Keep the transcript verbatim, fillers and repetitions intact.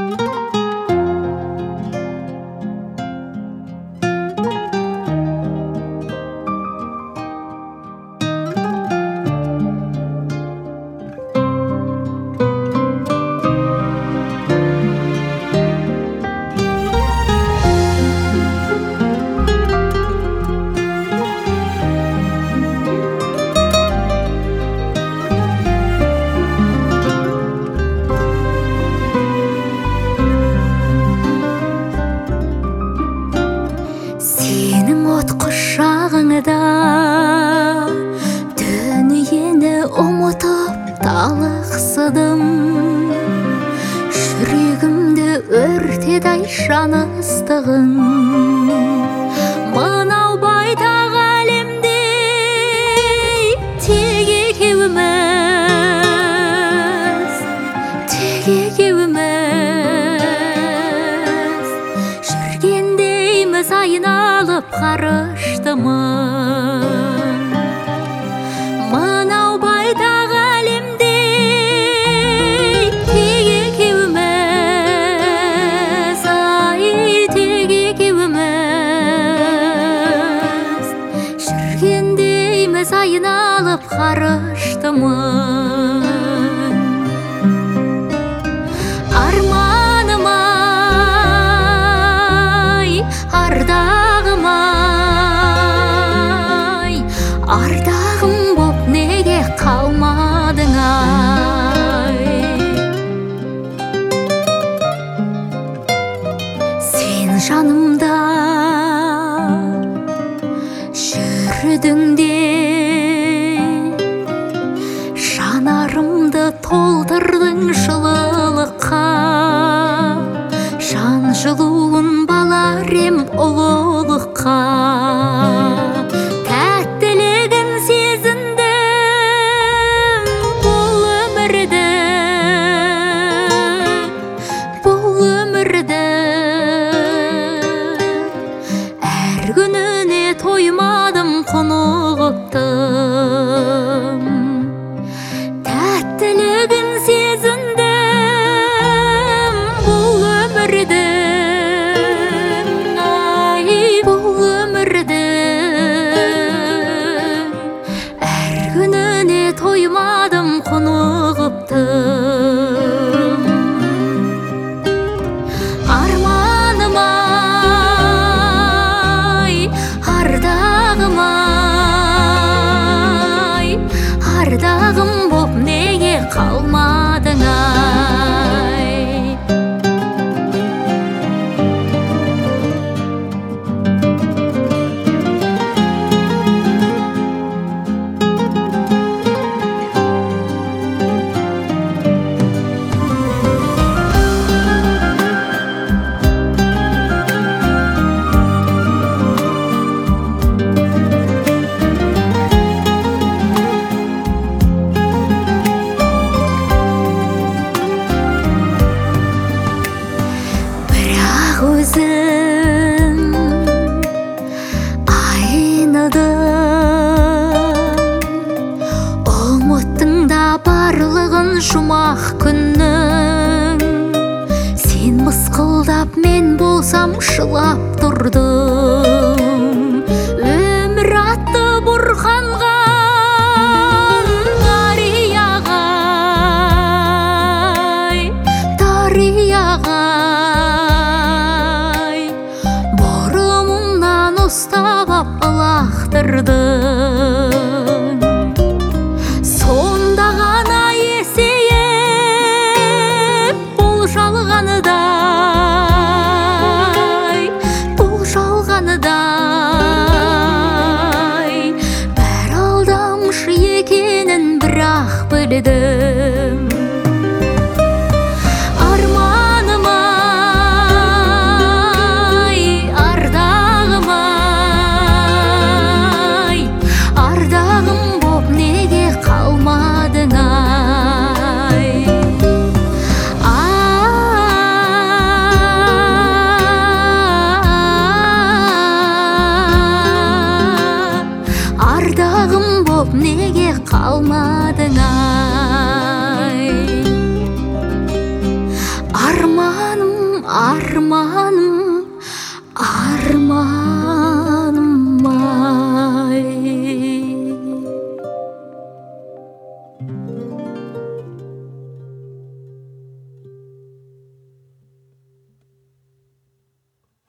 Дүниені ұмытып талықсыдым, жүрегімді өртеді жаны ыстығың. Мынау байтақ әлемде тек екеуміз, тек екеуміз жүргендейміз, айналып қарыштымыз. Мынау байтақ әлемде тек екеуміз, ай, тек екеуміз жүргендейміз, айналып қарыштымыз. Арманым ай, ардағым ай, ардағым боп неге қалмадың ай? Сен жанымда жүрдің де, жанарымды толтырдың жылылыққа. Жан жылуын балар ем ұлылыққа. Тәттілігін сезіндім бұл өмірді, бұл өмірді. Әр күніне тоймадым, құнығыптым. Тәттілігін сезіндім бұл өмірді, ай, бұл өмірді. Әр күніне тоймадым, құнығыптым. Арманым ай, ардағым ай, ардағым боп неге қалмадың ай? Өзім айныдым, ұмыттың да барлығын жұмақ күннің. Сен мысқылдап, мен болсам жылап тұрдым. Өмір атты бұрқанған дарияға, дарияға ұстап ап лақтырдың. Сонда ғана есейіп бұл жалғаныдай, бұл жалғаныдай бәр алдамшы екенін бірақ білдім. Арманым ай, ардағым ай, ардағым боп неге қалмадың ай? Ардағым боп неге қалмадың ай? арманым, арманым.